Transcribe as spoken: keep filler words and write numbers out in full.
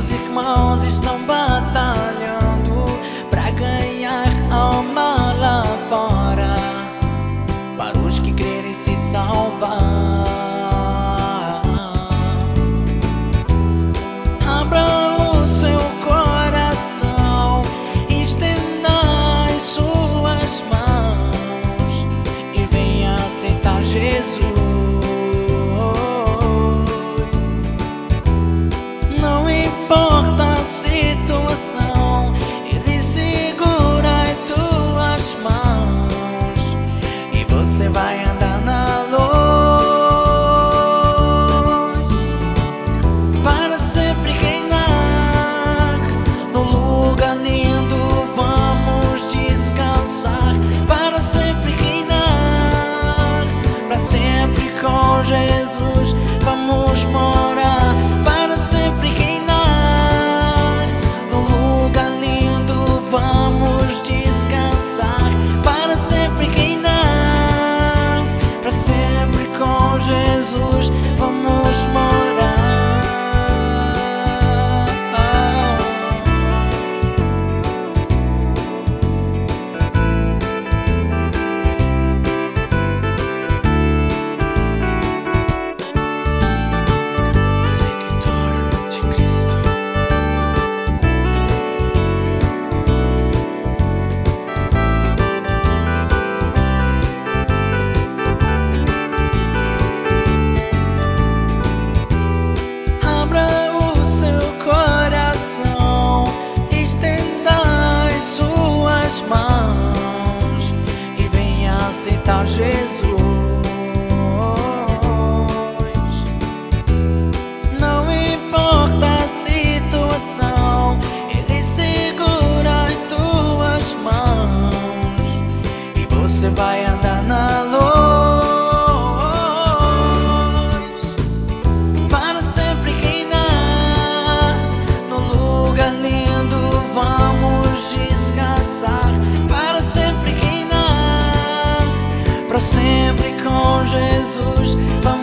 os irmãos estão batalhando pra ganhar alma lá fora, para os que querem se salvar. Abra o seu coração, estenda as suas mãos e venha aceitar Jesus. Não importa a situação, Ele segura em tuas mãos e você vai andar na luz, para sempre reinar no lugar lindo. Vamos descansar, para sempre reinar, para sempre com Jesus vamos morar, para sempre reinar no lugar lindo. Vamos descansar, para sempre reinar, para sempre com Jesus vamos morar. Estenda as suas mãos e venha aceitar Jesus. Não importa a situação, Ele segura em tuas mãos e você vai andar na luz, para sempre reinar no lugar lindo. Vamos descansar, para sempre reinar, para sempre com Jesus vamos